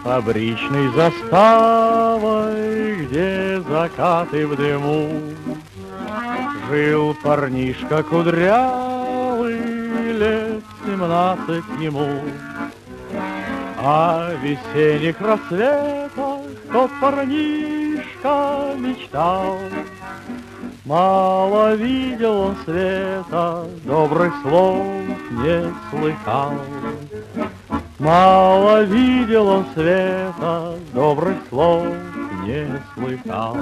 фабричной заставой, где закаты в дыму, жил парнишка кудрявый, лет 17 ему. О весенних рассветах тот парнишка мечтал. Мало видел он света, добрых слов не слыхал. Мало видел он света, добрых слов не слыхал.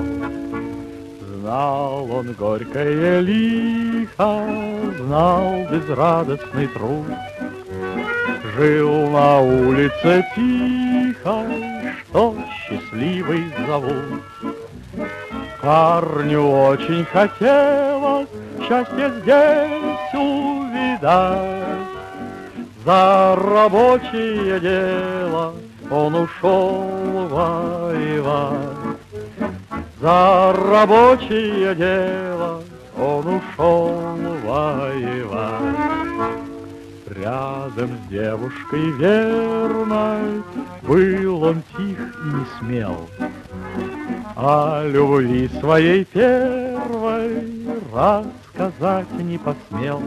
Знал он горькое лихо, знал безрадостный труд. Жил на улице тихо, что счастливый зовут. Парню очень хотелось счастье здесь увидать. За рабочее дело он ушел воевать. За рабочее дело он ушел воевать. Рядом с девушкой верной был он тих и не смел. О любви своей первой рассказать не посмел.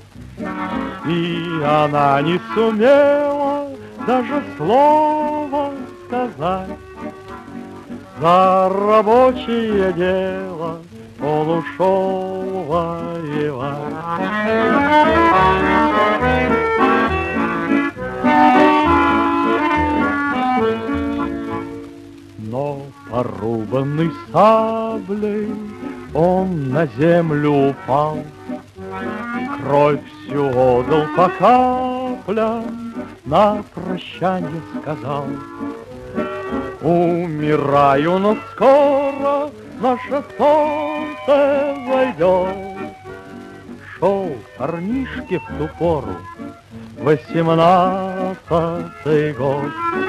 И она не сумела даже слова сказать. За рабочее дело он ушел воевать. Но порубанный саблей он на землю упал, кровь всю отдал по каплям, на прощанье сказал: умираю, но скоро наше солнце зайдет. Шел парнишке в ту пору 18-й год.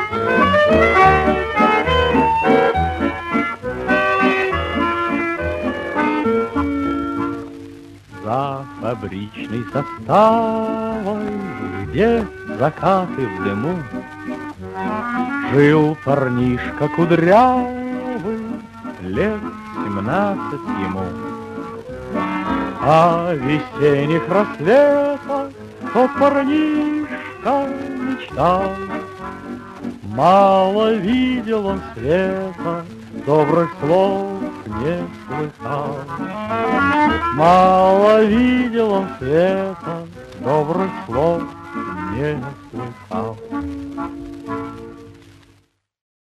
За фабричной заставой, где закаты в дыму, жил парнишка кудрявый, лет 17 ему. О весенних рассветах тот парнишка мечтал. Мало видел он света, добрых слов не слыхал. Мало видел он света, добрых слов не слыхал.